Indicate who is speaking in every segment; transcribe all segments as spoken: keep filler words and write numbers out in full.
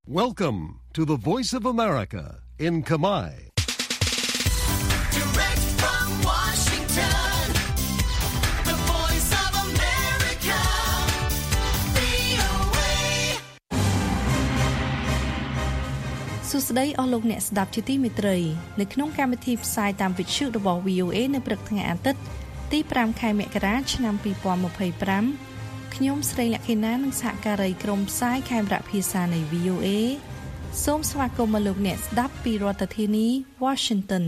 Speaker 1: Welcome to the Voice of America in Khmer.
Speaker 2: Direct from Washington, the Voice of America, វី អូ เอ
Speaker 3: សួស្តីអស់លោកអ្នកស្ដាប់ជាទីមេត្រីនៅក្នុងកម្មវិធីផ្សាយតាមវិទ្យុរបស់ វី អូ เอ នៅព្រឹកថ្ងៃអាទិត្យទីប្រាំខែមករាឆ្នាំពីរពាន់ម្ភៃប្រាំខ្ញុំស្រីលក្ខិណានិងសហការីក្រុមផ្សាយខេមរៈភាសានៃ វី អូ เอ សូមស្វាគមន៍មកលោកអ្នកស្ដាប់ពីរដ្ឋធានី Washington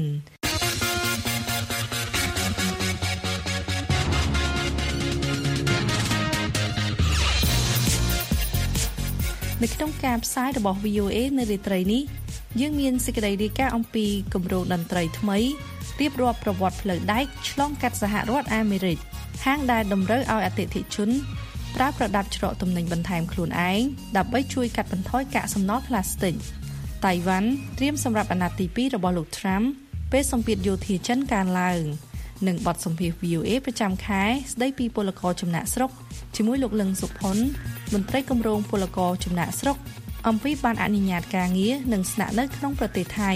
Speaker 3: នៅក្នុងការផ្សាយរបស់ វី អូ เอ នៅរាត្រីនេះយើងមានសេចក្តីរាយការណ៍អំពីគម្រោងតន្ត្រីថ្មីរៀបរាប់ប្រវត្តិផ្លូវដែកឆ្លងកាត់សហរដ្ឋអាមេរិកហាងដែលតម្រូវឲ្យអតិថិជនប្រើប្រដាប់ច្រកទំនិញបន្ថែមខ្លួនឯងដើម្បីជួយកាត់បន្ថយកាកសំណល់ផ្លាស្ទិកតៃវ៉ាន់ត្រៀមសម្រាប់អាណត្តិទីពីររបស់លោក Trump ពេលសម្ពាធយោធាចិនកើនឡើងនិងបទសម្ភាសន៍ វី អូ เอ ប្រចាំខែស្ដីពីពលករចំណាក់ស្រុកជាមួយលោកលឹងសុផុនមន្ត្រីគម្រោងពលករចំណាក់ស្រុកអំពីបានអនុញ្ញាតការងារនិងស្នាក់នៅក្នុងប្រទេសថៃ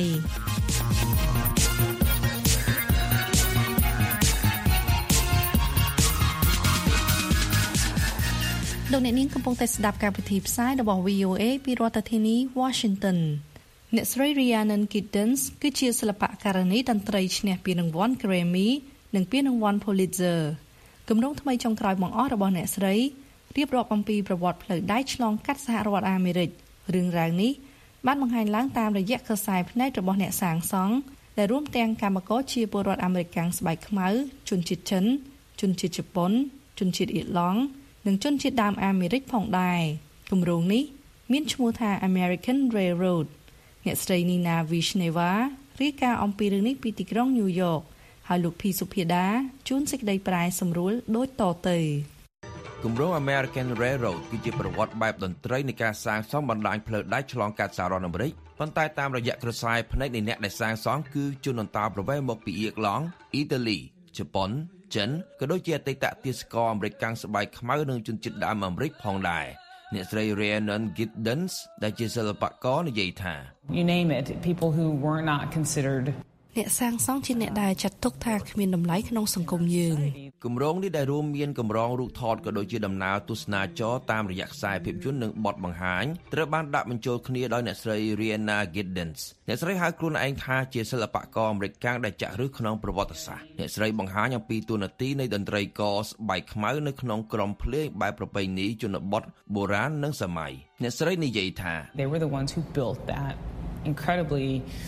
Speaker 3: លោកអ្នកនាងកំពុងតែស្ដាប់ការវិទ្យុផ្សាយរបស់ វី អូ เอ ពីរដ្ឋធានី Washington អ្នកស្រី Rhiannon Giddens គឺជាសិល្បករនីតន្ត្រីឈ្នះពានរង្វាន់ Grammy និងពានរង្វាន់ Pulitzer គម្រោងថ្មីចុងក្រោយបង្អស់របស់អ្នកស្រីរៀបរាប់អំពីប្រវត្តិផ្លូវដែកឆ្លងកាត់សហរដ្ឋអាមេរិករឿងរ៉ាវនេះបានបង្ហាញឡើងតាមរយៈខ្សែភ្នែករបស់អ្នកសាងសង់ដែលរួមទាំងកម្មករជាពលរដ្ឋអាមេរិកស្បែកខ្មៅជនជាតិចិនជនជាតិជប៉ុនជនជាតិអ៊ីឡង់និងជនជាតិដើមអាមេរិកផងដែរគម្រោងនេះមានឈ្មោះថា American Railroad អ្នកស្រី Nina Vishneva រាយការណ៍អំពីរឿងនេះពីទីក្រុង New York ហើយលោកភីសុភាដាជួនសេចក្តីប្រែសម្រួលដូចតទៅ
Speaker 4: គម្រោង American Railroad គឺជាប្រវត្តិបែបតន្ត្រីនៃការសាងសង់បណ្ដាញផ្លូវដែកឆ្លងកាត់សហរដ្ឋអាមេរិកប៉ុន្តែតាមរយៈក្រសែភ្នែកនៃអ្នកដែលសាងសង់គឺជនអន្តោប្រវេសន៍មកពីអ៊ីឡង់អ៊ីតាលីជប៉ុនចិនក៏ដូចជាអតីតទេសកលអាមេរិកកាំងស្បែកខ្មៅនិងជនជាតិដើមអាមេរិកផងដែរអ្នកស្រី Rhiannon Giddens ដែលជាសិល្បករនិយាយថា
Speaker 5: You name it, people who were not considered
Speaker 3: អ្នកសាងសង់ជាអ្នកដែលចាត់ទុកថាគ្មានតម្លៃក្នុងសង្គមយើង
Speaker 4: គម្រោងនេះដែលរួមមានកម្រងរូបថតក៏ដូចជាដំណើរទស្សនាចរតាមរយៈខ្សែភាពយន្តនិងបទបង្ហាញត្រូវបានដាក់បញ្ចូលគ្នាដោយអ្នកស្រី Rhiannon Giddens អ្នកស្រីហៅខ្លួនឯងថាជាសិល្បករអាមេរិកកាំងដែលចាក់ឫសក្នុងប្រវត្តិសាស្ត្រអ្នកស្រីបង្ហាញអំពីតួនាទីនៃតន្ត្រីករស្បែកខ្មៅនៅក្នុងក្រុមភ្លេងបែបប្រពៃណីជនបទបុរាណនិងសម័យអ្នកស្រីនិយាយថា
Speaker 5: They were the ones who built that incredibly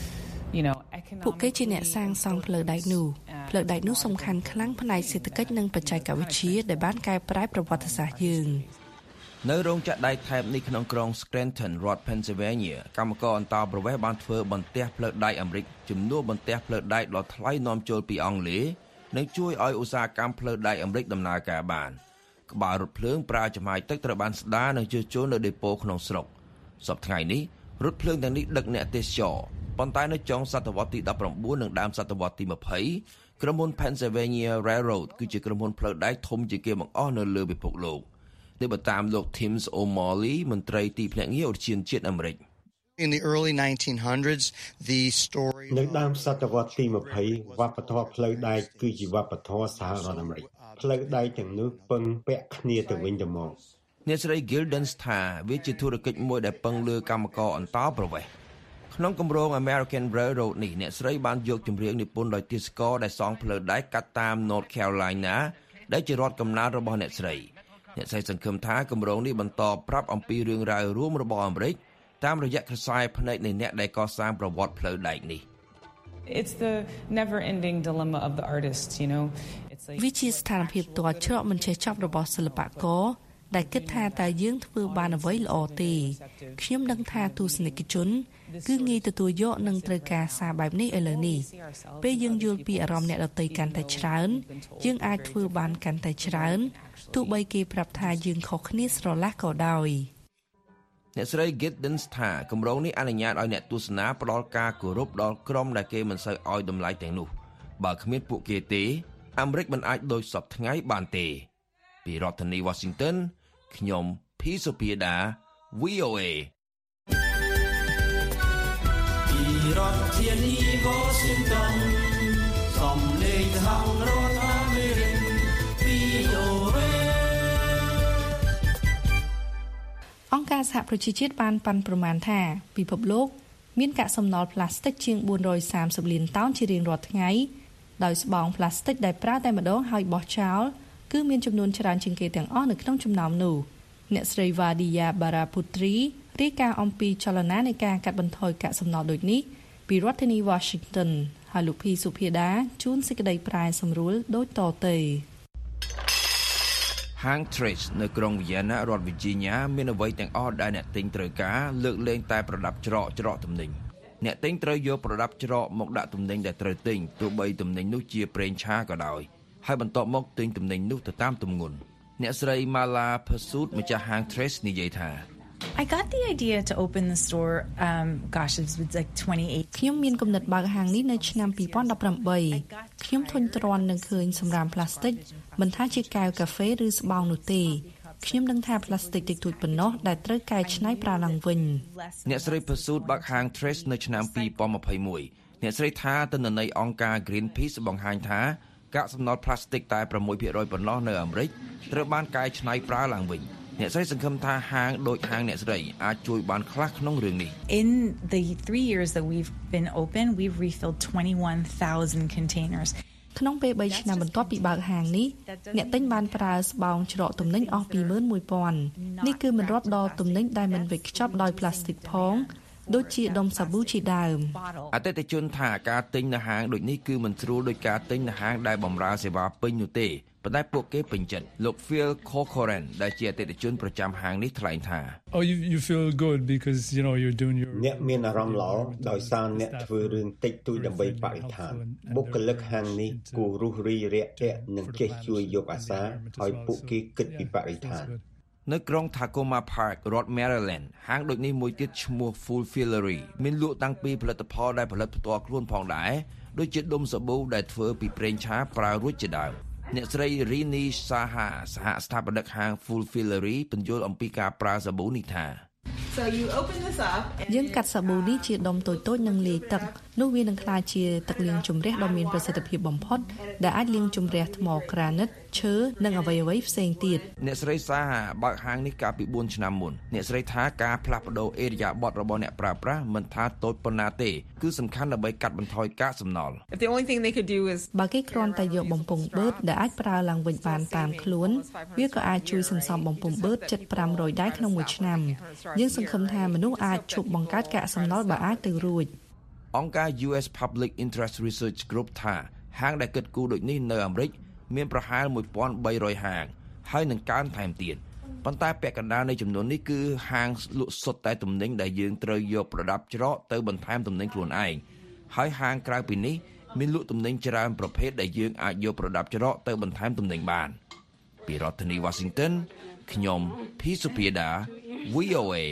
Speaker 5: You know,
Speaker 3: ពួកគេជាអ្នកសាងសង់ផ្លូវដែកនោះផ្លូវដែកនោះសំខាន់ខ្លាំងផ្នែកសេដ្ឋកិច្ចនិងបច្ចេកវិទ្យាដែលបានកែប្រែប្រវត្តិសាស្ត្រយើង
Speaker 4: នៅរោងចក្រដែកថែបនេះក្នុងក្រុង Scranton រដ្ឋ Pennsylvania កម្មករអន្តោប្រវេសន៍បានធ្វើបន្ទះផ្លូវដែកអាមេរិកជំនួសបន្ទះផ្លូវដែកដ៏ថ្លៃនាំចូលពីអង់គ្លេសនិងជួយឲ្យឧស្សាហកម្មផ្លូវដែកអាមេរិកដំណើរការបានក្បាលរថភ្លើងប្រើចំហាយទឹកត្រូវបានស្ដារនិងជួសជុលនៅដេប៉ូក្នុងស្រុកសប្តាហ៍ថ្ងៃនេះរថភ្លើងទាំងនេះដឹកអ្នកទេសចរប៉ុន្តែនៅចុងសតវត្សទីដប់ប្រាំបួននិងដើមសតវត្សទីម្ភៃក្រុមហ៊ុន Pennsylvania Railroad គឺជាក្រុមហ៊ុនផ្លូវដែកធំជាងគេបង្អស់នៅលើពិភពលោកដែលបើតាមលោក Tim O'Malley មន្ត្រីទីភ្នាក់ងារឧទ្យានជាតិអាមេរិក
Speaker 6: In the early nineteen hundreds, the story
Speaker 7: នៅដើមសតវត្សទីម្ភៃវប្បធម៌ផ្លូវដែកគឺជាវប្បធម៌សហរដ្ឋអាមេរិកផ្លូវដែកទាំងនោះពឹងពាក់គ្នាទៅវិញទៅមក
Speaker 4: អ្នកស្រី Giddens ថាវាជាធុរកិច្ចមួយដែលពឹងលើកម្មករអន្តោប្រវេសន៍ក្នុងគម្រោង American Railroad នេះអ្នកស្រីបានយកចម្រៀងនិពន្ធដោយទេសកលដែលសង់ផ្លូវដែកកាត់តាម North Carolina ដែលជារដ្ឋកំណើតរបស់អ្នកស្រីអ្នកស្រីសង្ឃឹមថាគម្រោងនេះបន្តប្រាប់អំពីរឿងរ៉ាវរួមរបស់អាមេរិកតាមរយៈខ្សែភ្នែកនៃអ្នកដែលកសាងប្រវត្តិផ្លូវដែកនេះ
Speaker 5: It's the never-ending dilemma of the artist, you know. It's like
Speaker 3: វាជាស្ថានភាពទាល់ច្រកមិនចេះចប់របស់សិល្បករដែលគិតថាតើយើងធ្វើបានអ្វីល្អទេខ្ញុំដឹងថាទស្សនិកជនគឺងាយទទួលយកនឹងត្រូវការសារបែបនេះឥឡូវនេះពេលយើងយល់ពីអារម្មណ៍អ្នកដទៃកាន់តែច្រើនយើងអាចធ្វើបានកាន់តែច្រើនទោះបីគេប្រាប់ថាយើងខុសគ្នាស្រឡះក៏ដោយ
Speaker 4: អ្នកស្រី Giddens ថាគម្រោងនេះអនុញ្ញាតឲ្យអ្នកទស្សនាផ្ដល់ការគោរពដល់ក្រុមដែលគេមិនសូវឲ្យតម្លៃទាំងនោះបើគ្មានពួកគេទេអាមេរិកមិនអាចដូចសពថ្ងៃបានទេពីរដ្ឋធានី Washington ខ្ញុំភីសុភាដា វី អូ เอ
Speaker 8: រដ្ឋធានី Washington សំឡេងហៅរដ្ឋអាមេរិក វី អូ เอ
Speaker 3: អង្គការសហប្រជាជាតិបានប៉ាន់ប្រមាណថាពិភពលោកមានកាកសំណល់ប្លាស្ទិកជាងបួនរយសាមសិបលានតោនជារៀងរាល់ថ្ងៃដោយស្បោងប្លាស្ទិកដែលប្រើតែម្ដងហើយបោះចោលគឺមានចំនួនច្រើនជាងគេទាំងអស់នៅក្នុងចំណោមនោះអ្នកស្រី Vadia Baraputri រាយការណ៍អំពីចលនានៃការកាត់បន្ថយកាកសំណល់ដូចនេះពីរដ្ឋធានី Washington ហើយលោកភីសុភាដាជួនសេចក្តីប្រែសម្រួលដូចតទៅ
Speaker 4: ហាង Trace នៅក្រុង Vienna រដ្ឋ Virginia មានអ្វីទាំងអស់ដែលអ្នកទិញត្រូវការលើកលែងតែប្រដាប់ច្រកច្រកទំនិញអ្នកទិញត្រូវយកប្រដាប់ច្រកមកដាក់ទំនិញដែលត្រូវទិញទោះបីទំនិញនោះជាប្រេងឆាក៏ដោយហើយបន្ទាប់មកទិញទំនិញនោះទៅតាមទម្ងន់អ្នកស្រី Mala Pursuit ម្ចាស់ហាង Trace និយាយថា
Speaker 9: I got the idea to open the store um gosh it was like twenty-eight
Speaker 3: ខ្ញុំមានគំនិតបើកហាងនេះនៅឆ្នាំtwo thousand eighteenខ្ញុំធុញទ្រាន់នឹងឃើញសម្រាមផ្លាស្ទិកមិនថាជាកែវកាហ្វេឬស្បោងនោះទេខ្ញុំដឹងថាផ្លាស្ទិកតិចតួចប៉ុណ្ណោះដែលត្រូវកែច្នៃប្រើឡើងវិញ
Speaker 4: អ្នកស្រី Pursuit បើកហាង Trace នៅឆ្នាំtwo thousand twenty-oneអ្នកស្រីថាទិន្នន័យអង្គការ Greenpeace បង្ហាញថាកាកសំណល់ផ្លាស្ទិកតែsix percent ប៉ុណ្ណោះនៅអាមេរិកត្រូវបានកែច្នៃប្រើឡើងវិញអ្នកស្រីសង្ឃឹមថាហាងដូចហាងអ្នកស្រីអាចជួយបានខ្លះក្នុងរឿងនេះ
Speaker 9: In the three years that we've been open we've refilled twenty-one thousand containers
Speaker 3: ក្នុងពេលthreeឆ្នាំបន្ទាប់ពីបើកហាងនេះអ្នកទិញបានប្រើស្បោងច្រកទំនិញអស់two thousand one thousandនេះគឺមិនរាប់ដល់ទំនិញដែលមិនវេចខ្ចប់ដោយផ្លាស្ទិកផងដូចជាដុំសាប៊ូជាដើម
Speaker 4: អតិថិជនថាការទិញនៅហាងដូចនេះគឺមិនស្រួលដូចការទិញនៅហាងដែលបម្រើសេវាពេញនោះទេប៉ុន្តែពួកគេពេញចិត្តលោក Phil Corcoran ដែលជាអតិថិជនប្រចាំហាងនេះថ្លែងថា
Speaker 10: Oh you you feel good because you know you're doing your
Speaker 7: អ្នកមានអារម្មណ៍ល្អដោយសារអ្នកធ្វើរឿងតិចតួចដើម្បីបរិស្ថានបុគ្គលិកហាងនេះគួររុះរីរាក់ទាក់និងចេះជួយយកអាសាឲ្យពួកគេគិតពីបរិស្ថាន
Speaker 4: នៅក្រុង Tacoma Park រដ្ឋ Maryland ហាងដូចនេះមួយទៀតឈ្មោះ Fulfillery មានលក់តាំងពីផលិតផលដែលផលិតផ្ទាល់ខ្លួនផងដែរដូចជាដុំសាប៊ូដែលធ្វើពីប្រេងឆាប្រើរួចជាដើមអ្នកស្រី Rini Saha សហស្ថាបនិកហាង Fulfillery បញ្យល់អំពីការប្រើសាប៊ូនេះថា
Speaker 11: So you open this up
Speaker 3: យើងកាត់សាប៊ូនេះជាដុំតូចៗនិងលាយទឹកនោះវានឹងក្លាយជាទឹកលាងជម្រះដ៏មានប្រសិទ្ធភាពបំផុតដែលអាចលាងជម្រះថ្មក្រានិតឈើនិងអ្វីៗផ្សេងទៀត
Speaker 4: អ្នកស្រីសាហាបើកហាងនេះកាលពីfourឆ្នាំមុនអ្នកស្រីថាការផ្លាស់ប្ដូរអេរយាប័តរបស់អ្នកប្រើប្រាស់មិនថាតូចប៉ុណ្ណាទេគឺសំខាន់ដើម្បីកាត់បន្ថយកាកសំណល់
Speaker 11: The only thing they could do is
Speaker 3: បើគេគ្រាន់តែយកបំពង់បឺតដែលអាចប្រើឡើងវិញបានតាមខ្លួនវាក៏អាចជួយសន្សំបំពង់បឺតseven thousand five hundredដែរក្នុងមួយឆ្នាំយើងសង្ឃឹមថាមនុស្សអាចឈប់បង្កើតកាកសំណល់បើអាចទៅរួច
Speaker 4: អង្គការ U S Public Interest Research Group ថាហាងដែលគិតគូរដូចនេះនៅអាមេរិកមានប្រហែលone thousand three hundredហាងហើយនឹងកើនថែមទៀតប៉ុន្តែពាក់កណ្ដាលនៃចំនួននេះគឺហាងលក់សុទ្ធតែទំនិញដែលយើងត្រូវយកប្រដាប់ច្រកទៅបន្ថែមទំនិញខ្លួនឯងហើយហាងក្រៅពីនេះមានលក់ទំនិញច្រើនប្រភេទដែលយើងអាចយកប្រដាប់ច្រកទៅបន្ថែមទំនិញបានពីរដ្ឋធានី Washington ខ្ញុំភីសុភាដា V O A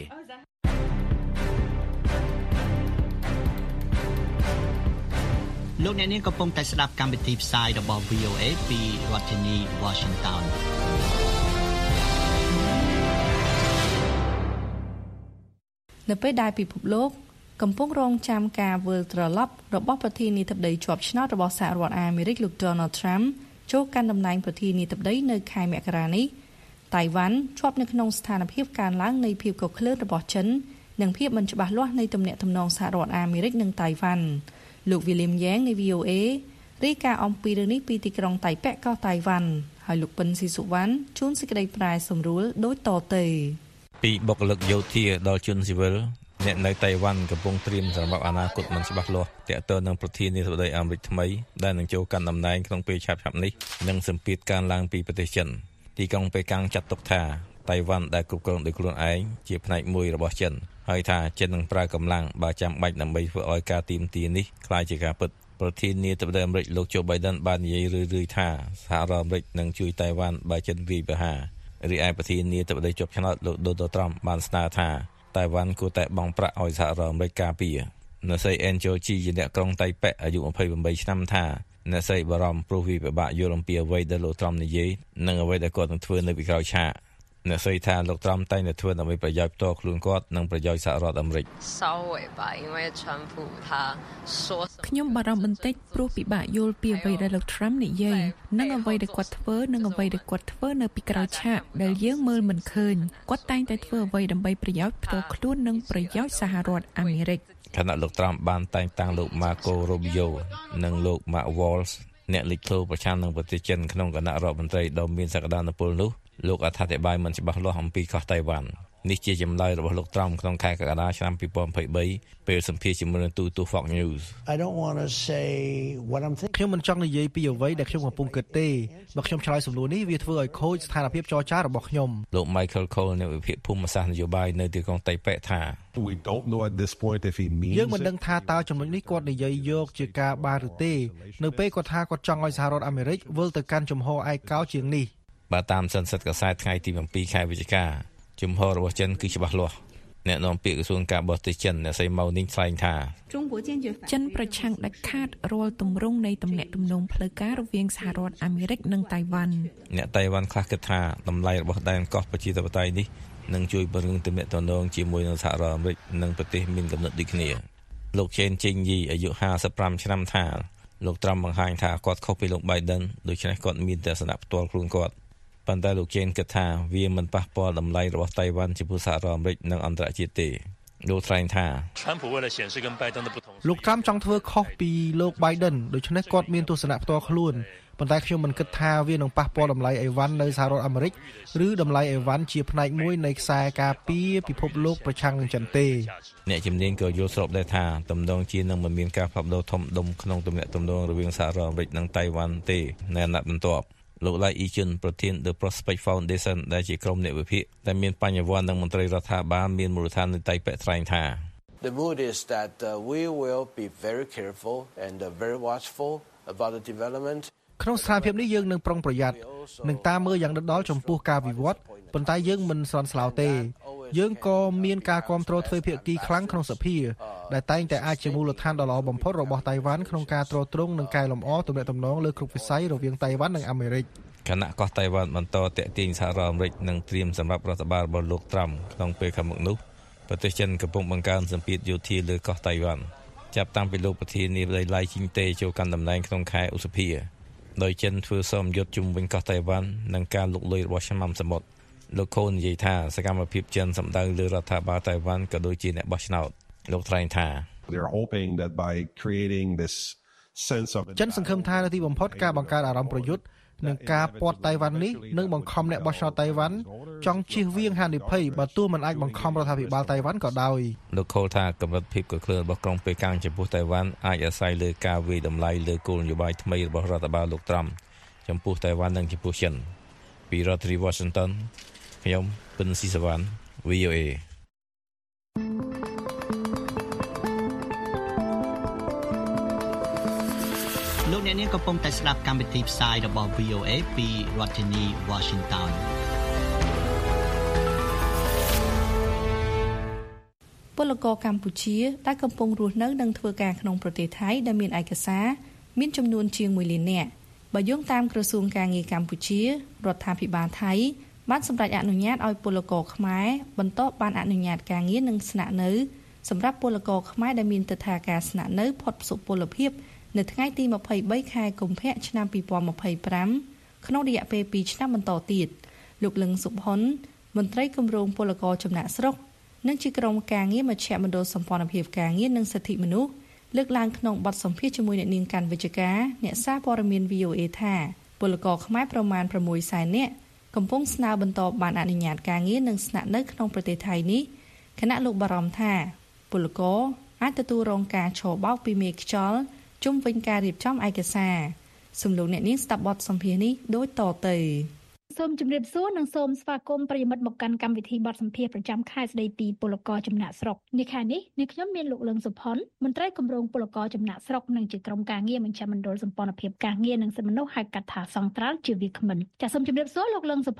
Speaker 12: លោកអ្នកនាងកំពុងតែស្ដាប់កម្មវិធីផ្សាយរបស់ V O A ពីរដ្ឋធានី Washington
Speaker 3: នៅពេលដែលពិភពលោកកំពុងរងចាំការវិលត្រឡប់របស់ប្រធានាធិបតីជាប់ឆ្នោតរបស់សហរដ្ឋអាមេរិកលោក Donald Trump ចូលកាន់តំណែងប្រធានាធិបតីនៅខែមករានេះតៃវ៉ាន់ជាប់នៅក្នុងស្ថានភាពកើនឡើងនៃភាពកក្លឿនរបស់ចិននិងភាពមិនច្បាស់លាស់នៃទំនាក់ទំនងសហរដ្ឋអាមេរិកនិងតៃវ៉ាន់លោក William Yang នៃ V O A រាយការណ៍អំពីរឿងនេះពីទីក្រុងតៃប៉េកោះតៃវ៉ាន់ហើយលោកពិនស៊ីសុវណ្ណជួនសេចក្តីប្រែសម្រួលដូចតទៅ
Speaker 13: ពីបុគ្គលិកយោធាដល់ជនស៊ីវិលអ្នកនៅតៃវ៉ាន់កំពុងត្រៀមសម្រាប់អនាគតមិនច្បាស់លាស់ទាក់ទងនឹងប្រធានាធិបតីអាមេរិកថ្មីដែលនឹងចូលកាន់តំណែងក្នុងពេលឆាប់ៗនេះនិងសម្ពាធការឡើងពីប្រទេសចិនទីក្រុងប៉េកាំងចាត់ទុកថាតៃវ៉ាន់ដែលគ្រប់គ្រងដោយខ្លួនឯងជាផ្នែកមួយរបស់ចិនហើយថាចិននឹងប្រើកម្លាំងបើចាំបាច់ដើម្បីធ្វើឲ្យការទីមទានេះក្លាយជាការពិតប្រធានាធិបតីអាមេរិកលោក Joe Biden បាននិយាយរឿយៗថាសហរដ្ឋអាមេរិកនឹងជួយតៃវ៉ាន់បើចិនវាយប្រហាររីឯប្រធានាធិបតីជាប់ឆ្នោតលោក Donald Trump បានស្នើថាតៃវ៉ាន់គួរតែបង់ប្រាក់ឲ្យសហរដ្ឋអាមេរិកការពារអ្នកស្រី Angel Chi ជាអ្នកក្រុងតៃប៉េអាយុtwenty-eightឆ្នាំថាអ្នកស្រីបារម្ភព្រោះវាពិបាកយល់អំពីអ្វីដែលលោក Trump និយាយនិងអ្វីដែលគាត់នឹងធ្វើនៅពីក្រោយឆាកអ្នកស្រីថាលោកត្រាំតែងតែធ្វើដើម្បីប្រយោជន៍ផ្ទាល់ខ្លួនគាត់និងប្រយោជន៍សហរដ្ឋអាមេរិក
Speaker 14: ខ្ញុំបារម្ភបន្តិចព្រោះពិបាកយល់ពីអ្វីដែលលោក Trump និយាយនិងអ្វីដែលគាត់ធ្វើនិងអ្វីដែលគាត់ធ្វើនៅពីក្រោយឆាកដែលយើងមើលមិនឃើញគាត់តែងតែធ្វើអ្វីដើម្បីប្រយោជន៍ផ្ទាល់ខ្លួននិងប្រយោជន៍សហរដ្ឋអាមេរិក
Speaker 13: ខណៈលោក Trump បានតែងតាំងលោក Marco Rubio និងលោក Mark Waltz អ្នកលេចធ្លោប្រឆាំងនឹងប្រទេសចិនក្នុងគណៈរដ្ឋមន្ត្រីដ៏មានសក្តានុពលនោះលោកអត្ថាធិប្បាយមិនច្បាស់លាស់អំពីកោះតៃវ៉ាន់នេះជាចម្លើយរបស់លោក Trump ក្នុងខែកក្កដាឆ្នាំtwo thousand twenty-threeពេលសម្ភាសន៍ជាមួយនឹងទូរទស្សន៍ Fox News
Speaker 15: I don't want to say what I'm thinking
Speaker 16: ខ្ញុំមិនចង់និយាយពីអ្វីដែលខ្ញុំកំពុងគិតទេបើខ្ញុំឆ្លើយសំណួរនេះវាធ្វើឲ្យខូចស្ថានភាពចរចារបស់ខ្ញុំ
Speaker 13: លោក Michael Cole អ្នកវិភាគភូមិសាស្ត្រនយោបាយនៅទីក្រុងតៃប៉េថា
Speaker 17: We don't know at this point if he means
Speaker 16: យើងមិនដឹងថាតើចំណុចនេះគាត់និយាយយកជាការបានឬទេនៅពេលគាត់ថាគាត់ចង់ឲ្យសហរដ្ឋអាមេរិកវិលទៅកាន់ជំហរឯកោជាងនេះ
Speaker 13: បើតាមសិនសិទ្ធិកាសែតថ្ងៃទីsevenខែវិច្ឆិកាជំហររបស់ចិនគឺច្បាស់លាស់អ្នកនាំពាក្យក្រសួងការបរទេសចិនអ្នកស្រីម៉ៅនីងថ្លែងថា
Speaker 14: ចិនប្រឆាំងដាច់ខាតរាល់ទម្រង់នៃទំនាក់ទំនងផ្លូវការរវាងសហរដ្ឋអាមេរិកនិងតៃវ៉ាន់
Speaker 13: អ្នកតៃវ៉ាន់ខ្លះគិតថាតម្លៃរបស់ដែនកោះប្រជាធិបតេយ្យនេះនឹងជួយពង្រឹងទំនាក់ទំនងជាមួយនឹងសហរដ្ឋអាមេរិកនិងប្រទេសមានកំណត់ដូចគ្នាលោក Chen Ching-yi អាយុfifty-fiveឆ្នាំថាលោក Trump បង្ហាញថាគាត់ខុសពីលោក Biden ដូច្នេះគាត់មានទស្សនៈផ្ទាល់ខ្លួនគាត់ប៉ុន្តែលោក Chen គិតថាវាមិនប៉ះពាល់តម្លៃរបស់តៃវ៉ាន់ចំពោះសហរដ្ឋអាមេរិកនិងអន្តរជាតិទេលោកថ្លែងថា
Speaker 16: លោក Trump ចង់ធ្វើខុសពីលោក Biden ដូច្នេះគាត់មានទស្សនៈផ្ទាល់ខ្លួនប៉ុន្តែខ្ញុំមិនគិតថាវានឹងប៉ះពាល់តម្លៃអីវ៉ាន់នៅសហរដ្ឋអាមេរិកឬតម្លៃអីវ៉ាន់ជាផ្នែកមួយនៃខ្សែការពារពិភពលោកប្រឆាំងនឹងចិនទេ
Speaker 13: អ្នកជំនាញក៏យល់ស្របដែរថាទំនងជានឹងមិនមានការផ្លាស់ប្ដូរធំដុំក្នុងទំនាក់ទំនងរវាងសហរដ្ឋអាមេរិកនិងតៃវ៉ាន់ទេនៅអាណត្តិបន្ទាប់លោក Lai Yi-chun ប្រធាន The Prospect Foundation ដែលជាក្រុមអ្នកវិភាគដែលមានបញ្ញវន្តនិងមន្ត្រីរដ្ឋាភិបាលមានមូលដ្ឋាននៅតៃប៉េថ្លែងថា
Speaker 18: The mood is that uh, we will be very careful and uh, very watchful about the development
Speaker 16: ក្នុងស្ថានភាពនេះយើងនឹងប្រុងប្រយ័ត្ននឹងតាមមើលយ៉ាងដិតដល់ចំពោះការវិវត្តប៉ុន្តែយើងមិនស្លន់ស្លោទេយើងក៏មានការគ្រប់គ្រងទ្វេភាគីខ្លាំងក្នុងសភាដែលតែងតែអាចជាមូលដ្ឋានដ៏ល្អបំផុតរបស់តៃវ៉ាន់ក្នុងការទ្រទ្រង់និងកែលម្អទំនាក់ទំនងលើគ្រប់វិស័យរវាងតៃវ៉ាន់និងអាមេរិក
Speaker 13: គណៈកោះតៃវ៉ាន់បន្តតាក់ទាញសហរដ្ឋអាមេរិកនិងត្រៀមសម្រាប់រដ្ឋបាលរបស់លោក Trump ក្នុងពេលខាងមុខនោះប្រទេសចិនកំពុងបង្កើនសម្ពាធយោធាលើកោះតៃវ៉ាន់ចាប់តាំងពីលោកប្រធានាធិបតី Lai Ching-te ចូលកាន់តំណែងក្នុងខែឧសភាដោយចិនធ្វើសមយុទ្ធជុំវិញកោះតៃវ៉ាន់និងការលុកលុយរបស់ឆ្មាំសមុទ្រលោកខូននិយាយថាសកម្មភាពចិនសម្ដៅលើរដ្ឋាភិបាលតៃវ៉ាន់ក៏ដូចជាអ្នកបោះឆ្នោតលោកថ្លែងថា
Speaker 17: They are hoping that by creating this sense of
Speaker 16: ចិនសង្ឃឹមថានៅទីបំផុតការបង្កើតអារម្មណ៍ប្រយុទ្ធនិងការពាត់តៃវ៉ាន់នេះនឹងបង្ខំអ្នកបោះឆ្នោតតៃវ៉ាន់ចង់ជៀសវាងហានិភ័យបើទោះមិនអាចបង្ខំរដ្ឋាភិបាលតៃវ៉ាន់ក៏ដោយ
Speaker 13: លោកខូលថាកម្រិតភាពកក្លឿនរបស់ក្រុងប៉េកាំងចំពោះតៃវ៉ាន់អាចអាស្រ័យលើការវាយតម្លៃលើគោលនយោបាយថ្មីរបស់រដ្ឋបាលលោក Trump ចំពោះតៃវ៉ាន់និងចំពោះចិនពីរដ្ឋធានី Washington ខ្ញុំពិនស៊ីសវណ្ណ V O A
Speaker 12: លោកអ្នកនាងកំពុងតែស្ដាប់កម្មវិធីផ្សាយរបស់ V O A ពីរដ្ឋធានី Washington
Speaker 3: ពលករកម្ពុជាដែលកំពុងរស់នៅនិងធ្វើការក្នុងប្រទេសថៃដែលមានឯកសារមានចំនួនជាងoneលាននាក់បើយោងតាមក្រសួងការងារកម្ពុជារដ្ឋាភិបាលថៃបានសម្រេចអនុញ្ញាតឲ្យពលករខ្មែរបន្តបានអនុញ្ញាតការងារនិងស្នាក់នៅសម្រាប់ពលករខ្មែរដែលមានទិដ្ឋាការស្នាក់នៅផុតសុពលភាពនៅថ្ងៃទីtwenty-threeខែកុម្ភៈឆ្នាំtwenty twenty-fiveក្នុងរយៈពេលtwoឆ្នាំបន្តទៀតលោកលឹងសុផុនមន្ត្រីគម្រោងពលករចំណាក់ស្រុកនិងជាក្រុមការងារមជ្ឈមណ្ឌលសម្ព័ន្ធភាពការងារនិងសិទ្ធិមនុស្សលើកឡើងក្នុងបទសម្ភាសន៍ជាមួយអ្នកនាងកាន់វិជ្ជការអ្នកសារព័ត៌មាន V O A ថាពលករខ្មែរប្រមាណsixសែននាក់កំពុងស្នើបន្តបានអនុញ្ញាតការងារនិងស្នាក់នៅក្នុងប្រទេសថៃនេះខណៈលោកបារម្ភថាពលករអាចទទួលរងការឆោបោកពីមេខ្យល់ជុំវិញការរៀបចំឯកសារសំលោកអ្នកនាងស្ដាប់បទសម្ភាសន៍នេះដូចតទៅ
Speaker 19: សូមជម្រាបសួរនិងសូមស្វាគមន៍ប្រិយមិត្តមកកាន់កម្មវិធីបទសម្ភាសន៍ប្រចាំខែស្ដីពីពលករចំណាក់ស្រុកនៅខែនេះនាងខ្ញុំមានលោកលឹងសុផុនមន្ត្រីគម្រោងពលករចំណាក់ស្រុកនិងជាក្រុមការងារមជ្ឈមណ្ឌលសម្ព័ន្ធភាពការងារនិងសិទ្ធិមនុស្សហៅកាត់ថាសង្ត្រាល់ជាវាគ្មិនចាសសូមជម្រាបសួរលោកលឹងសុផុន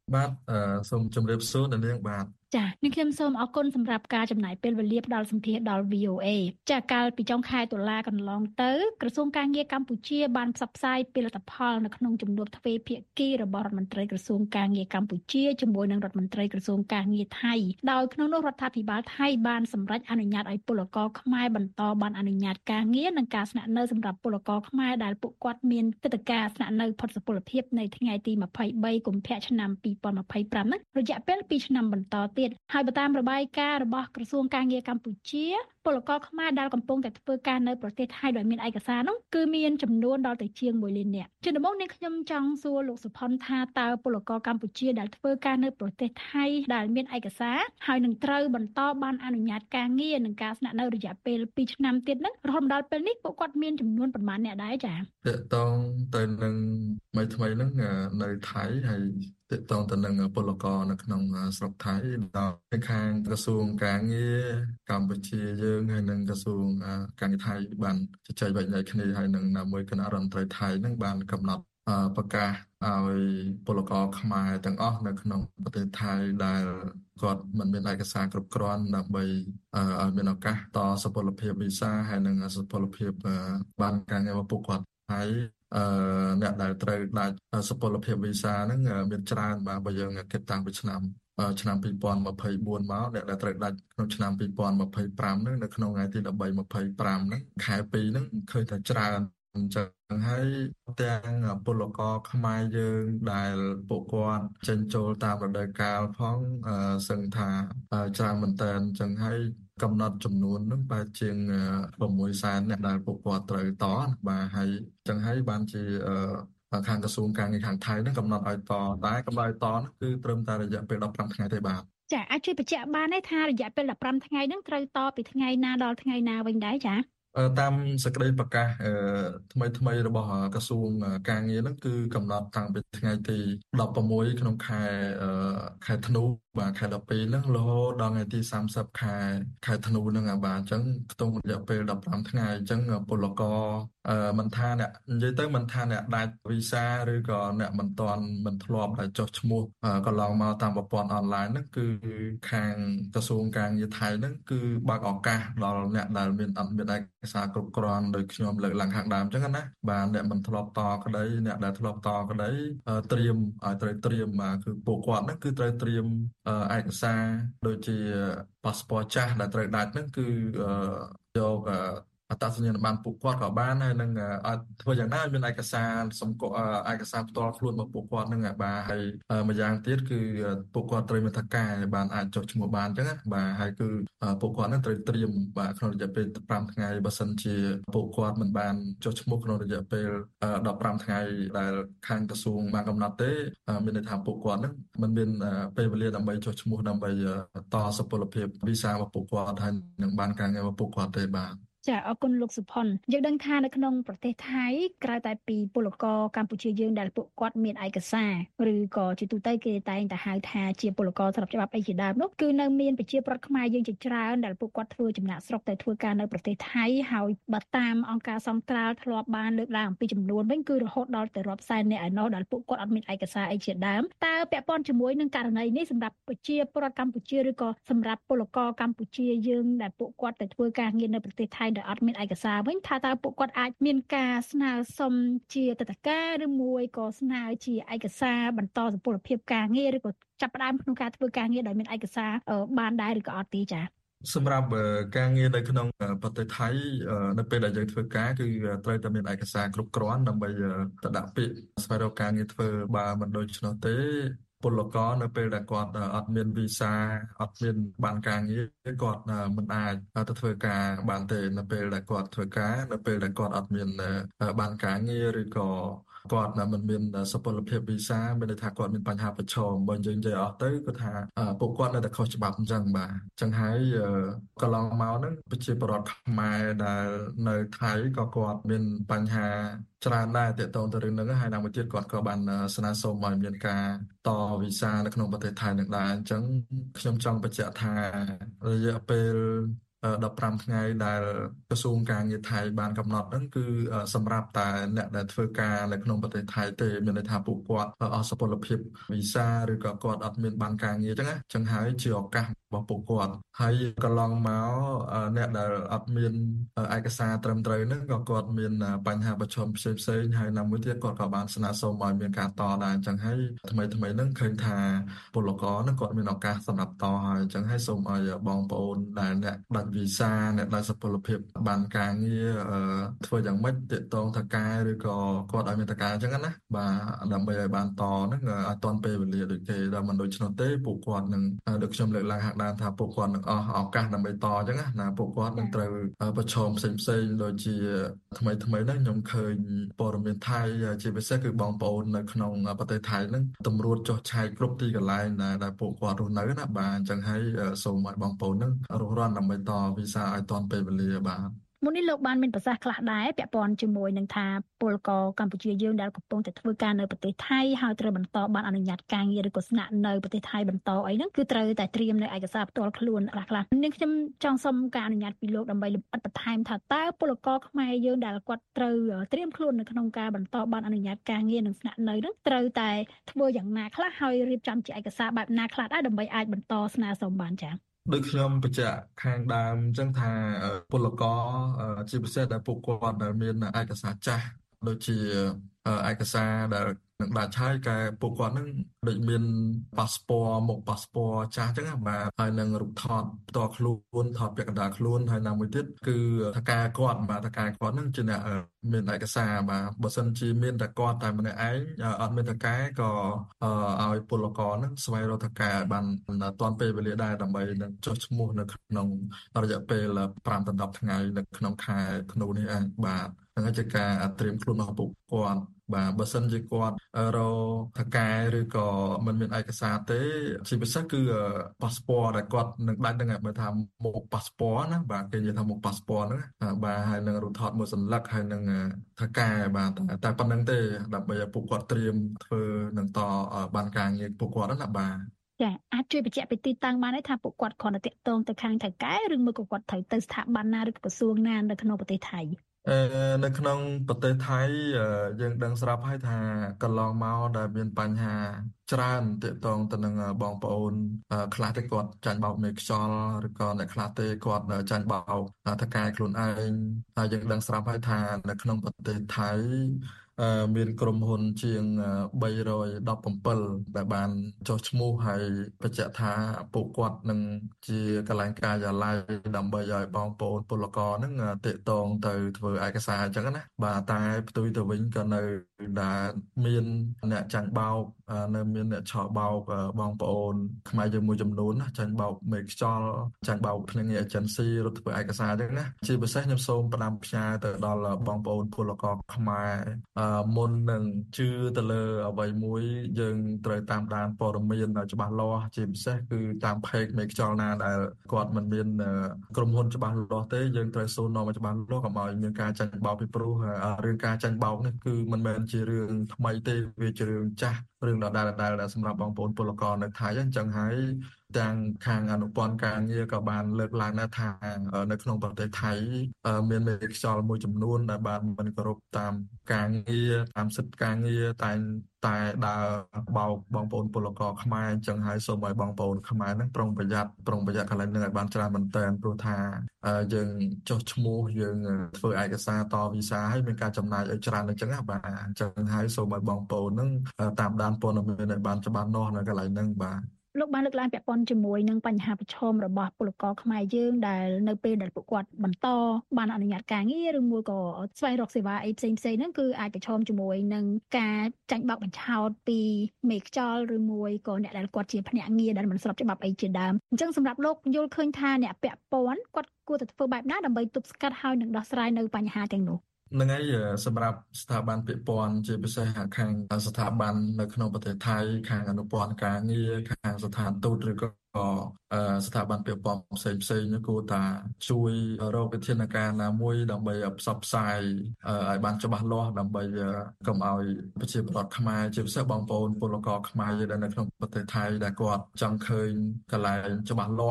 Speaker 20: បាទអឺសូមជម្រាបសួរដល់នាងបាទ
Speaker 19: ចា៎នាងខ្ញុំសូមអរគុណសម្រាប់ការចំណាយពេលវេលាផ្ដល់សម្ភារដល់ វី អូ អេ ចា៎កាលពីចុងខែតុលាកន្លងទៅក្រសួងការងារកម្ពុជាបានផ្សព្វផ្សាយពីលទ្ធផលនៅក្នុងជំនួបទ្វេភាគីរបស់រដ្ឋមន្ត្រីក្រសួងការងារកម្ពុជាជាមួយនឹងរដ្ឋមន្ត្រីក្រសួងការងារថៃដោយក្នុងនោះរដ្ឋាភិបាលថៃបានសម្រេចអនុញ្ញាតឲ្យពលករខ្មែរបន្តបានអនុញ្ញាតការងារនិងការស្នាក់នៅសម្រាប់ពលករខ្មែរដែលពួកគាត់មានទិដ្ឋាការស្នាក់នៅផុតសុពលភាពនៅថ្ងៃទីម្ភៃបីកុម្ភៈឆ្នាំពីរពាន់ម្ភៃប្រាំនេះរយៈពេលពីរឆ្នាំបន្តទៀតហើយបើតាមរបាយការណ៍របស់ក្រសួងការងារកម្ពុជាពលករខ្មែរដែលកំពុងតែធ្វើការនៅប្រទេសថៃដោយមានឯកសារនោះគឺមានចំនួនដល់ទៅជាងមួយលាននាក់ជាដំបូងនេះខ្ញុំចង់សួរលោកសុផុនថាតើពលករកម្ពុជាដែលធ្វើការនៅប្រទេសថៃដែលមានឯកសារហើយនឹងត្រូវបន្តបានអនុញ្ញាតការងារនិងការស្នាក់នៅរយៈពេលពីរឆ្នាំទៀតហ្នឹងរហូតដល់ពេលនេះពួកគាត់មានចំនួនប៉ុន្មានអ្នកដែរចា៎
Speaker 20: តកតងទៅនឹងថ្មីថ្មីហ្នឹងនៅថៃហើយតកតងទៅនឹងពលករនៅក្នុងស្រុកថៃដល់ខាងក្រសួងការងារកម្ពុជាយើងហើយនិងក្រសួងការងារថៃបានជជែកបែបនេះគ្នាហើយនឹងមួយគណៈរដ្ឋមន្ត្រីថៃហ្នឹងបានកំណត់ប្រកាសឲ្យពលករខ្មែរទាំងអស់នៅក្នុងប្រទេសថៃដែលគាត់មិនមានឯកសារគ្រប់គ្រាន់ដើម្បីឲ្យមានឱកាសតសុពលភាពវីសាហើយនិងសុពលភាពបានការងាររបស់ពួកគាត់ហើយអឺអ្នកដែលត្រូវដាច់សុពលភាពវីសាហ្នឹងមានច្រើនបាទបើយើងគិតតាំងពីឆ្នាំឆ្នាំពីរពាន់ម្ភៃបួនមកអ្នកដែលត្រូវដាច់ក្នុងឆ្នាំពីរពាន់ម្ភៃប្រាំហ្នឹងនៅក្នុងថ្ងៃទី13 ម្ភៃប្រាំហ្នឹងខែពីរហ្នឹងឃើញថាច្រើនអញ្ចឹងហើយទាំងពលករខ្មែរយើងដែលពួកគាត់ចេញចូលតាមរដូវកាលផងសឹងថាច្រើនមែនតើអញ្ចឹងហើយកំណត់ចំនួននឹងបែរជាង៦សែនអ្នកដែលពួកគាត់ត្រូវតបាទហើយអញ្ចឹងហើយបានជាខាងក្រសួងការងារខាងថៃនឹងកំណត់ឲ្យតតែកំណត់ឲ្យតនោះគឺត្រឹមតែរយៈពេលដប់ប្រាំថ្ងៃទេបាទ
Speaker 19: ចាអាចជួយបញ្ជាក់បានទេថារយៈពេលដប់ប្រាំថ្ងៃហ្នឹងត្រូវតពីថ្ងៃណាដល់ថ្ងៃណាវិញដែរចា
Speaker 20: តាមសេចក្តីប្រកាសថ្មីថ្មីរបស់ក្រសួងការងារហ្នឹងគឺកំណត់តាំងពីថ្ងៃទីដប់ប្រាំមួយក្នុងខែខែធ្នូបាទខែដប់ពីរហ្នឹងរហូតដល់ថ្ងៃទីសាមសិបខែខែធ្នូហ្នឹងបាទអញ្ចឹងខ្ទង់រយៈពេលដប់ប្រាំថ្ងៃអញ្ចឹងពលករមិនថាអ្នកនិយាយទៅមិនថាអ្នកដាច់វីសាឬក៏អ្នកមិនទាន់មិនធ្លាប់តែចុះឈ្មោះកន្លងមកតាមប្រព័ន្ធអនឡាញហ្នឹងគឺខាងក្រសួងការងារថៃហ្នឹងគឺបើកឱកាសដល់អ្នកដែលមានអត់មានឯកសារគ្រប់គ្រាន់ដោយខ្ញុំលើកឡើងខាងដើមអញ្ចឹងណាបាទអ្នកមិនធ្លាប់តក្តីអ្នកដែលធ្លាប់តក្តីត្រៀមឲ្យត្រូវត្រៀមបាទគឺពួកគាត់ហ្នឹងគឺត្រូវត្រៀមឯកសារដូចជាប៉ាសពតចាស់ដែលត្រូវដាច់ហ្នឹងគឺយកអត្តសញ្ញាណប័ណ្ណពួកគាត់ក៏បានហើយនឹងអាចធ្វើយ៉ាងណាឲ្យមានឯកសារសម្គាល់ឯកសារផ្ទាល់ខ្លួនរបស់ពួកគាត់ហ្នឹងបាទហើយម្យ៉ាងទៀតគឺពួកគាត់ត្រូវមានថកាយបានអាចចុះឈ្មោះបានអញ្ចឹងណាបាទហើយគឺពួកគាត់ហ្នឹងត្រូវត្រៀមបាទក្នុងរយៈពេលប្រាំថ្ងៃបើសិនជាពួកគាត់មិនបានចុះឈ្មោះក្នុងរយៈពេលដប់ប្រាំថ្ងៃដែលខាងក្រសួងបានកំណត់ទេមានន័យថាពួកគាត់ហ្នឹងមិនមានពេលវេលាដើម្បីចុះឈ្មោះដើម្បីតសុពលភាពវីសារបស់ពួកគាត់ហើយនឹងបានការងាររបស់ពួកគាត់ទេបាទ
Speaker 19: ចាអរគុណលោកសុផុនយើងដឹងថានៅក្នុងប្រទេសថៃក្រៅតែពីពលករកម្ពុជាយើងដែលពួកគាត់មានឯកសារឬក៏ជាទូទៅគេតែងតែហៅថាជាពលករស្របច្បាប់អីជាដើមនោះគឺនៅមានប្រជាប្រដ្ឋខ្មែរយើងជាច្រើនដែលពួកគាត់ធ្វើចំណាក់ស្រុកទៅធ្វើការនៅប្រទេសថៃហើយបើតាមអង្គការសង្ត្រាល់ធ្លាប់បានលើកឡើងអំពីចំនួនវិញគឺរហូតដល់ទៅរាប់សែននាក់ឯណោះដែលពួកគាត់អត់មានឯកសារអីជាដើមតើពាក់ព័ន្ធជាមួយនឹងករណីនេះសម្រាប់ប្រជាប្រដ្ឋកម្ពុជាឬក៏សម្រាប់ពលករកម្ពុជាយើងដែលពួកគាត់ទៅធ្វើការងារនៅប្រទេសថៃដែលអត់មានឯកសារវិញថាតើពួកគាត់អាចមានការស្នើសុំជាទិដ្ឋាការឬមួយក៏ស្នើជាឯកសារបន្តសុពលភាពការងារឬក៏ចាប់ផ្ដើមក្នុងការធ្វើការងារដោយមានឯកសារបានដែរឬក៏អត់ទេចា៎
Speaker 20: សម្រាប់ការងារនៅក្នុងប្រទេសថៃនៅពេលដែលយើងធ្វើការគឺត្រូវតែមានឯកសារគ្រប់គ្រាន់ដើម្បីទៅដាក់ពាក្យស្វែងរកការងារធ្វើបើមិនដូច្នោះទេពលករនៅពេលដែលគាត់អត់មានវីសាអត់មានបានការងារគាត់មិនអាចទៅធ្វើការបានទេនៅពេលដែលគាត់ធ្វើការនៅពេលដែលគាត់អត់មានបានការងារឬក៏គាត់មិនមានសុពលភាពវីសាមានន័យថាគាត់មានបញ្ហាប្រឈមបើយើងនិយាយអស់ទៅគឺថាពួកគាត់នៅតែខុសច្បាប់អញ្ចឹងបាទអញ្ចឹងហើយកន្លងមកហ្នឹងប្រជាពលរដ្ឋខ្មែរដែលនៅថៃក៏គាត់មានបញ្ហាច្រើនដែរទាក់ទងទៅរឿងហ្នឹងហើយដល់មួយទៀតគាត់ក៏បានស្នើសុំឲ្យមានការតវីសានៅក្នុងប្រទេសថៃនឹងដែរអញ្ចឹងខ្ញុំចង់បញ្ជាក់ថារយៈពេលដប់ប្រាំថ្ងៃដែលក្រសួងការងារថៃបានកំណត់ហ្នឹងគឺសម្រាប់តែអ្នកដែលធ្វើការនៅក្នុងប្រទេសថៃទេមានន័យថាពួកគាត់អស់សុពលភាពវីសាឬក៏គាត់អត់មានបានការងារអញ្ចឹងណាអញ្ចឹងហើយជាឱកាសរបស់ពួកគាត់ហើយកន្លងមកអ្នកដែលអត់មានឯកសារត្រឹមត្រូវហ្នឹងក៏គាត់មានបញ្ហាប្រឈមផ្សេងផ្សេងហើយណាមួយទៀតគាត់ក៏បានស្នើសុំឲ្យមានការតដែរអញ្ចឹងហើយថ្មីថ្មីហ្នឹងឃើញថាពលករហ្នឹងគាត់មានឱកាសសម្រាប់តហើយអញ្ចឹងហើយសូមឲ្យបងប្អូនដែលអ្នកដាច់វីសាអ្នកដាច់សុពលភាពបានការងារធ្វើយ៉ាងម៉េចទាក់ទងថការឬក៏គាត់ឲ្យមានថការអញ្ចឹងណាបាទដើម្បីឲ្យបានតហ្នឹងឲ្យតាន់ពេលវេលាដូចគេដល់មិនដូច្នោះទេពួកគាត់នឹងដូចខ្ញុំលើកឡើងហាក់ដើមថាពួកគាត់នឹងអស់ឱកាសដើម្បីតអញ្ចឹងណាពួកគាត់នឹងត្រូវប្រឈមផ្សេងផ្សេងដូចជាថ្មីថ្មីហ្នឹងខ្ញុំឃើញព័ត៌មានថៃជាពិសេសគឺបងប្អូននៅក្នុងប្រទេសថៃហ្នឹងតម្រួតចុះឆាយគ្រប់ទីកន្លែងដែលពួកគាត់រស់នៅណាបាទអញ្ចឹងហើយសូមឲ្យបងប្អូនហ្នឹងរស់រានដើម្បីតវីសាឲ្យតាន់ពេលវេលាបាទ
Speaker 19: មុននេះលោកបានមានប្រសាសន៍ខ្លះដែរពាក់ព័ន្ធជាមួយនឹងថាពលករកម្ពុជាយើងដែលកំពុងតែធ្វើការនៅប្រទេសថៃហើយត្រូវបន្តបានអនុញ្ញាតការងារឬក៏ស្នាក់នៅប្រទេសថៃបន្តអីហ្នឹងគឺត្រូវតែត្រៀមនៅឯកសារផ្ទាល់ខ្លួនខ្លះខ្លះនេះខ្ញុំចង់សុំការអនុញ្ញាតពីលោកដើម្បីលម្អិតបន្ថែមថាតើពលករខ្មែរយើងដែលគាត់ត្រូវត្រៀមខ្លួននៅក្នុងការបន្តបានអនុញ្ញាតការងារនិងស្នាក់នៅហ្នឹងត្រូវតែធ្វើយ៉ាងណាខ្លះហើយរៀបចំជាឯកសារបែបណាខ្លះដែរដើម្បីអាចបន្តស្នើសុំបានចា៎
Speaker 20: ដូចខ្ញុំបញ្ជាក់ខាងដើមអញ្ចឹងថាពលករជាពិសេសដែលពួកគាត់ដែលមានឯកសារចាស់ដូចជាឯកសារដែលនឹងដាច់ហើយកែពួកគាត់នឹងដូចមានប៉ាសពតមុខប៉ាសពតចាស់អញ្ចឹងបាទហើយនឹងរូបថតផ្ទាល់ខ្លួនថតពាក់កណ្ដាលខ្លួនហើយណាមួយទៀតគឺថការគាត់បាទថការគាត់នឹងជាអ្នកមានឯកសារបាទបើសិនជាមានតែគាត់តែម្នាក់ឯងអត់មានថការក៏ឲ្យពលករនឹងស្វែងរកថការបានតាន់ពេលវេលាដែរដើម្បីនឹងចុះឈ្មោះនៅក្នុងរយៈពេលប្រាំដល់ដប់ថ្ងៃនៅក្នុងខែធ្នូនេះឯងបាទហ្នឹងជាការត្រៀមខ្លួនរបស់ពួកគាត់បាទបើសិនជាគាត់រកថការឬក៏មិនមានឯកសារទេជាពិសេសគឺប៉ាសពតដែលគាត់នឹងដាច់ហ្នឹងបើថាមុខប៉ាសពតណាបាទគេនិយាយថាមុខប៉ាសពតហ្នឹងបាទហើយនឹងរូបថតមួយសន្លឹកហើយនឹងថការបាទតែប៉ុណ្្នឹងទេដើម្បីឲ្យពួកគាត់ត្រៀមធ្វើនឹងតបានការងារពួកគាត់ណាបាទ
Speaker 19: ចាអាចជួយបញ្ជាក់ពីទីតាំងបានទេថាពួកគាត់គ្រាន់តែតាក់ទងទៅខាងថៅកែឬមួយក៏គាត់ត្រូវទៅស្ថាប័នណាឬក្រសួងណានៅក្នុងប្រទេសថៃ
Speaker 20: នៅក្នុងប្រទេសថៃយើងដឹងស្រាប់ហើយថាកន្លងមកដែលមានបញ្ហាច្រើនទាក់ទងទៅនឹងបងប្អូនខ្លះទេគាត់ចាញ់បោកមេខ្យល់ឬក៏អ្នកខ្លះទេគាត់ចាញ់បោកថការខ្លួនឯងហើយយើងដឹងស្រាប់ហើយថានៅក្នុងប្រទេសថៃមានក្រុមហ៊ុនជាងបីរយដប់ប្រាំដែលបានចុះឈ្មោះហើយបញ្ជាក់ថាពួកគាត់នឹងជាកន្លែងការិយាល័យដើម្បីឲ្យបងប្អូនពលករហ្នឹងតាក់ទងទៅធ្វើឯកសារអញ្ចឹងណាបាទតែផ្ទុយទៅវិញក៏នៅដែលមានអ្នកចាញ់បោកនៅមានអ្នកឆោបោកបងប្អូនខ្មែរយើងមួយចំនួនណាចាញ់បោកមេខ្យល់ចាញ់បោកភ្នាក់ងារ agency រត់ធ្វើឯកសារអញ្ចឹងណាជាពិសេសខ្ញុំសូមផ្ដាំផ្ញើទៅដល់បងប្អូនពលករខ្មែរមុននឹងជឿទៅលើអ្វីមួយយើងត្រូវតាមដានព័ត៌មានច្បាស់លាស់ជាពិសេសគឺតាម page មេខ្យល់ណាដែលគាត់មិនមានក្រុមហ៊ុនច្បាស់លាស់ទេយើងត្រូវសួរនាំឲ្យច្បាស់លាស់កុំឲ្យមានការចាញ់បោកពីព្រោះរឿងការចាញ់បោកនេះគឺមិនមែនជារឿងថ្មីទេវាជារឿងចាស់រឿងដដែលៗដែលសម្រាប់បងប្អូនពលករនៅថៃអញ្ចឹងហើយទាំងខាងអនុព័ន្ធការងារក៏បានលើកឡើងដែរថានៅក្នុងប្រទេសថៃមានមេខ្យល់មួយចំនួនដែលបានមិនគោរពតាមការងារតាមសិទ្ធិការងារតែតែដើរបោកបងប្អូនពលករខ្មែរអញ្ចឹងហើយសូមឲ្យបងប្អូនខ្មែរហ្នឹងប្រុងប្រយ័ត្នប្រុងប្រយ័ត្នកន្លែងហ្នឹងឲ្យបានច្រើនមែនទែនព្រោះថាយើងចុះឈ្មោះយើងធ្វើឯកសារតវីសាហើយមានការចំណាយឲ្យច្រើនអញ្ចឹងណាបាទអញ្ចឹងហើយសូមឲ្យបងប្អូនហ្នឹងតាមដានព័ត៌មានឲ្យបានច្បាស់លាស់នៅកន្លែងហ្នឹងបាទ
Speaker 19: លោកបានលើកឡើងពាក់ព័ន្ធជាមួយនឹងបញ្ហាប្រឈមរបស់ពលករខ្មែរយើងដែលនៅពេលដែលពួកគាត់បន្តបានអនុញ្ញាតការងារឬមួយក៏ស្វែងរកសេវាអីផ្សេងៗហ្នឹងគឺអាចប្រឈមជាមួយនឹងការចាញ់បោកបញ្ឆោតពីមេខ្យល់ឬមួយក៏អ្នកដែលគាត់ជាភ្នាក់ងារដែលមិនស្របច្បាប់អីជាដើមអញ្ចឹងសម្រាប់លោកយល់ឃើញថាអ្នកពាក់ព័ន្ធគាត់គួរតែធ្វើបែបណាដើម្បីទប់ស្កាត់ហើយនឹងដោះស្រាយនៅបញ្ហាទាំងនោះ
Speaker 20: នឹងហើយសម្រាប់ស្ថាប័នពាក់ព័ន្ធជាពិសេសខាងស្ថាប័ននៅក្នុងប្រទេសថៃខាងអនុព័ន្ធការងារខាងស្ថានទូតឬក៏ស្ថាប័នពាក់ព័ន្ធផ្សេងផ្សេងនោះគួរតែជួយរកវិធានការណាមួយដើម្បីផ្សព្វផ្សាយឲ្យបានច្បាស់លាស់ដើម្បីកុំឲ្យប្រជាពលរដ្ឋខ្មែរជាពិសេសបងប្អូនពលករខ្មែរដែលនៅក្នុងប្រទេសថៃដែលគាត់ចង់ឃើញកន្លែងច្បាស់លាស់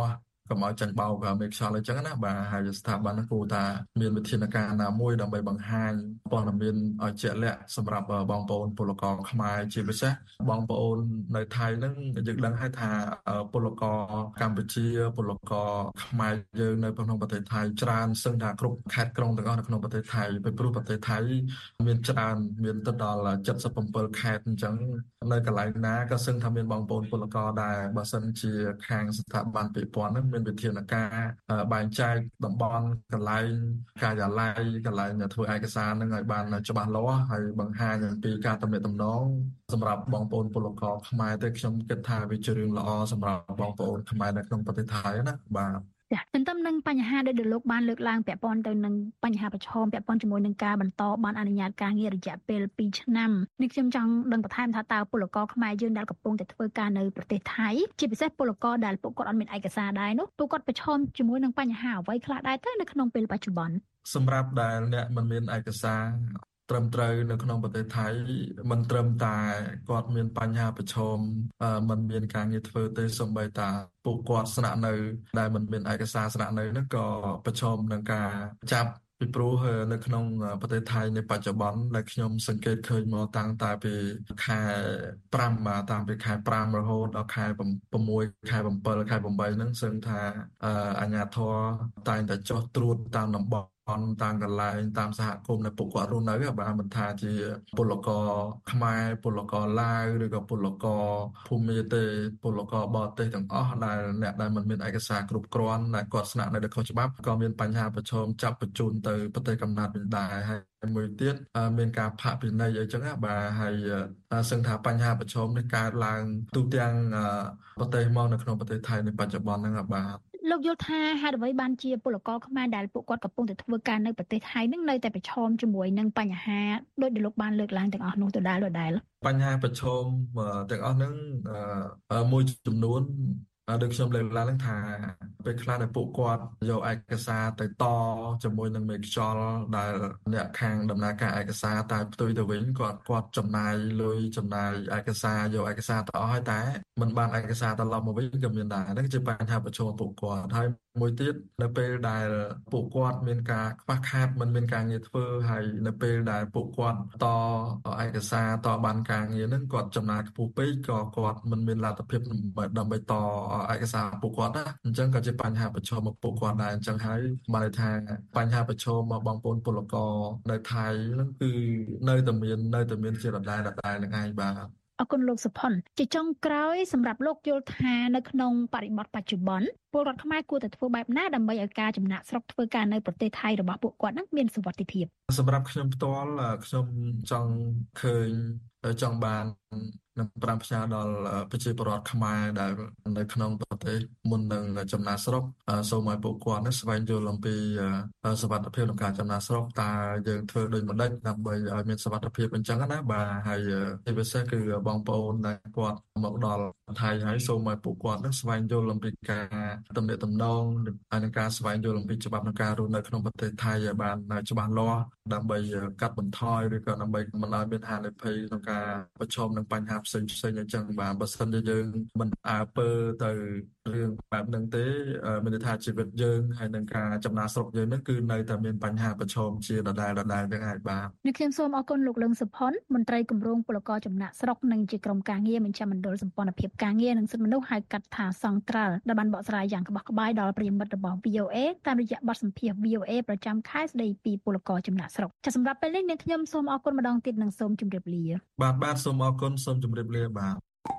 Speaker 20: កុំឲ្យចាញ់បោកមេខ្យល់អីចឹងណាបាទហើយស្ថាប័នគួរតែមានវិធានការណាមួយដើម្បីបង្ហាញព័ត៌មានឲ្យជាក់លាក់សម្រាប់បងប្អូនពលករខ្មែរជាពិសេសបងប្អូននៅថៃហ្នឹងយើងដឹងហើយថាពលករកម្ពុជាពលករខ្មែរយើងនៅក្នុងប្រទេសថៃច្រើនសឹងថាគ្រប់ខេត្តក្រុងទាំងអស់នៅក្នុងប្រទេសថៃពីព្រោះប្រទេសថៃមានច្រើនមានទៅដល់เจ็ดสิบเจ็ดខេត្តអញ្ចឹងនៅកន្លែងណាក៏សឹងថាមានបងប្អូនពលករដែរបើសិនជាខាងស្ថាប័នពាក់ព័ន្ធហ្នឹងមានវិធានការបែងចែកតំបន់កន្លែងការិយាល័យកន្លែងធ្វើឯកសារហ្នឹងឲ្យបានច្បាស់លាស់ហើយបង្ហាញអំពីការទំនាក់ទំនងសម្រាប់បងប្អូនពលករខ្មែរទៅខ្ញុំគិតថាវាជារឿងល្អសម្រាប់បងប្អូនខ្មែរនៅក្នុងប្រទេសថៃណាបាទ
Speaker 19: ចាទន្ទឹមនឹងបញ្ហាដែលលោកបានលើកឡើងពាក់ព័ន្ធទៅនឹងបញ្ហាប្រឈមពាក់ព័ន្ធជាមួយនឹងការបន្តបានអនុញ្ញាតការងាររយៈពេលពីរឆ្នាំនេះខ្ញុំចង់ដឹងបន្ថែមថាតើពលករខ្មែរយើងដែលកំពុងតែធ្វើការនៅប្រទេសថៃជាពិសេសពលករដែលពួកគាត់អត់មានឯកសារដែរនោះពួកគាត់ប្រឈមជាមួយនឹងបញ្ហាអ្វីខ្លះដែរទៅនៅក្នុងពេលបច្ចុប្បន្ន
Speaker 20: សម្រាប់ដែលអ្នកមិនមានឯកសារត្រឹមត្រូវនៅក្នុងប្រទេសថៃមិនត្រឹមតែគាត់មានបញ្ហាប្រឈមមិនមានការងារធ្វើទេសូម្បីតែពួកគាត់ស្នាក់នៅដែលមិនមានឯកសារស្នាក់នៅនោះក៏ប្រឈមនឹងការចាប់ពីព្រោះនៅក្នុងប្រទេសថៃในបច្ចុប្បន្នដែលខ្ញុំសង្កេតឃើញមកតាំងតែពីខែប្រាំមកតាំងពីខែប្រាំរហូតដល់ខែ6ខែ7ខែ8ហ្នឹងសឹងថាអាជ្ញាធរតែងតែចុះត្រួតតាមតំបន់តាមកន្លែងតាមសហគមន៍នៅពួកគាត់រស់នៅបាទមិនថាជាពលករខ្មែរពលករឡាវឬក៏ពលករភូមាទេពលករបរទេសទាំងអស់ដែលអ្នកដែលមិនមានឯកសារគ្រប់គ្រាន់ដែលគាត់ស្នាក់នៅដោយខុសច្បាប់ក៏មានបញ្ហាប្រឈមចាប់បញ្ជូនទៅប្រទេសកំណើតវិញដែរហើយមួយទៀតមានការផាកពិន័យអីចឹងណាបាទហើយសឹងថាបញ្ហាប្រឈមនេះកើតឡើងទូទាំងប្រទេសមកនៅក្នុងប្រទេសថៃនៅបច្ចុប្បន្នហ្នឹងបាទ
Speaker 19: លោកយល់ថាហេតុអ្វីបានជាពលករខ្មែរដែលពួកគាត់កំពុងតែធ្វើការនៅប្រទេសថៃនឹងនៅតែប្រឈមជាមួយនឹងបញ្ហាដូចដែលលោកបានលើកឡើងទាំងអស់នោះដដែលដដែល
Speaker 20: បញ្ហាប្រឈមទាំងអស់ហ្នឹងមួយចំនួនដូចខ្ញុំលើកឡើងថាពេលខ្លះដែលពួកគាត់យកឯកសារទៅតជាមួយនឹងមេខ្យល់ដែលអ្នកខាងដំណើរការឯកសារតែផ្ទុយទៅវិញគាត់គាត់ចំណាយលុយចំណាយឯកសារយកឯកសារទៅអស់ហើយតែមិនបានឯកសារត្រឡប់មកវិញក៏មានដែរហ្នឹងជាបញ្ហាប្រឈមពួកគាត់ហើយមួយទៀតនៅពេលដែលពួកគាត់មានការខ្វះខាតមិនមានការងារធ្វើហើយនៅពេលដែលពួកគាត់តឯកសារតបានការងារហ្នឹងគាត់ចំណាយខ្ពស់ពេកក៏គាត់មិនមានលទ្ធភាពដើម្បីតឯកសារពួកគាត់ណាអញ្ចឹងក៏ជាបញ្ហាប្រឈមមកពួកគាត់ដែរអញ្ចឹងហើយបានន័យថាបញ្ហាប្រឈមមកបងប្អូនពលករនៅថៃហ្នឹងគឺនៅតែមាននៅតែមានជាដដែលដដែលនឹងឯងបាទ
Speaker 19: អរគុណលោកសុផុនជាចុងក្រោយសម្រាប់លោកយល់ថានៅក្នុងបរិបទបច្ចុប្បន្នពលរដ្ឋខ្មែរគួរតែធ្វើបែបណាដើម្បីឲ្យការចំណាក់ស្រុកធ្វើការនៅប្រទេសថៃរបស់ពួកគាត់នឹងមានសុវត្ថិភាព
Speaker 20: សម្រាប់ខ្ញុំផ្ទាល់ខ្ញុំចង់ឃើញចង់បាននឹងប្រាំផ្ញើដល់ប្រជាពលរដ្ឋខ្មែរដែលនៅក្នុងប្រទេសមុននឹងចំណាក់ស្រុកសូមឲ្យពួកគាត់ស្វែងយល់អំពីសុវត្ថិភាពក្នុងការចំណាក់ស្រុកតើយើងធ្វើដូចម្តេចដើម្បីឲ្យមានសុវត្ថិភាពអញ្ចឹងណាបាទហើយជាពិសេសគឺបងប្អូនដែលគាត់មកដល់ថៃហើយសូមឲ្យពួកគាត់ស្វែងយល់អំពីការទំនាក់ទំនងហើយនឹងការស្វែងយល់អំពីច្បាប់នៃការរស់នៅក្នុងប្រទេសថៃឲ្យបានច្បាស់លាស់ដើម្បីកាត់បន្ថយឬក៏ដើម្បីមិនឲ្យមានហានិភ័យក្នុងការប្រឈមនឹងបញ្ហាផ្សេងផ្សេងអញ្ចឹងបាទបើសិនជាយើងមិនអើពើទៅរឿងបែបហ្នឹងទេមានន័យថាជីវិតយើងហើយនឹងការចំណាកស្រុកយើងហ្នឹងគឺនៅតែមានបញ្ហាប្រឈមជាដដែលដដែលទាំងឯងបាទ
Speaker 19: នេះខ្ញុំសូមអរគុណលោកលឹងសុផុនមន្ត្រីគម្រោងពលករចំណាក់ស្រុកនិងជាក្រុមការងារមជ្ឈមណ្ឌលសម្ព័ន្ធភាពការងារនិងសិទ្ធិមនុស្សហៅកាត់ថាសង្ត្រាល់ដែលបានបកស្រាយយ៉ាងក្បោះក្បាយដល់ប្រិយមិត្តរបស់ វី អូ អេ តាមរយៈបទសម្ភាសន៍ វី អូ អេ ប្រចាំខែស្ដីពីពលករចំណាក់ស្រុកចា៎សម្រាប់ពេលនេះនាងខ្ញុំសូមអរគុណម្ដងទៀតនិងសូមជម្រាបលា
Speaker 20: បាទបាទសូមអរគុណសូមជម្រាបលាបាទ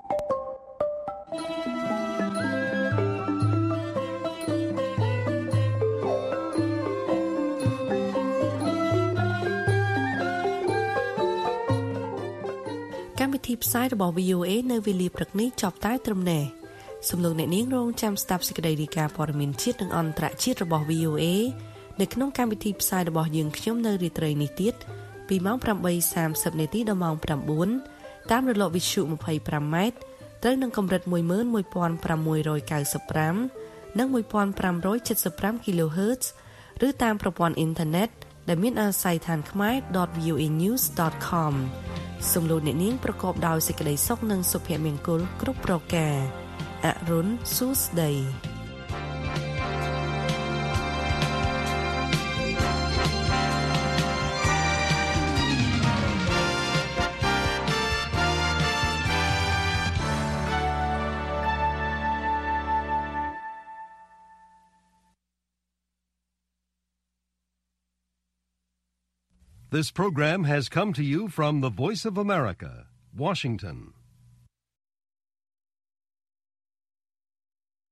Speaker 3: កម្មវិធីផ្សាយរបស់ វី អូ អេ នៅវេលាព្រឹកនេះចប់តែត្រឹមនេះសូមលោកអ្នកនាងរងចាំស្ដាប់សេចក្តីរាយការណ៍ព័ត៌មានជាតិនិងអន្តរជាតិរបស់ វី អូ អេ នៅក្នុងកម្មវិធីផ្សាយរបស់យើងខ្ញុំនៅរាត្រីនេះទៀតពីម៉ោង ប្រាំបីសាមសិប នាទីដល់ម៉ោង ប្រាំបួន តាមរលកវិទ្យុ ยี่สิบห้า ម៉ែត្រត្រូវនឹងកម្រិត một nghìn một trăm chín mươi lăm និង một nghìn năm trăm bảy mươi lăm គីឡូហឺត ឬតាមប្រព័ន្ធអ៊ីនធឺណិតដែលមានអាស័យដ្ឋានខ្មែរ .វី អូ អេ news ដត com សូមលោកអ្នកនាងប្រកបដោយសេចក្តីសុខនិងសុភមង្គលគ្រប់ប្រការអរុនសួស្តី
Speaker 1: This program has come to you from the Voice of America, Washington.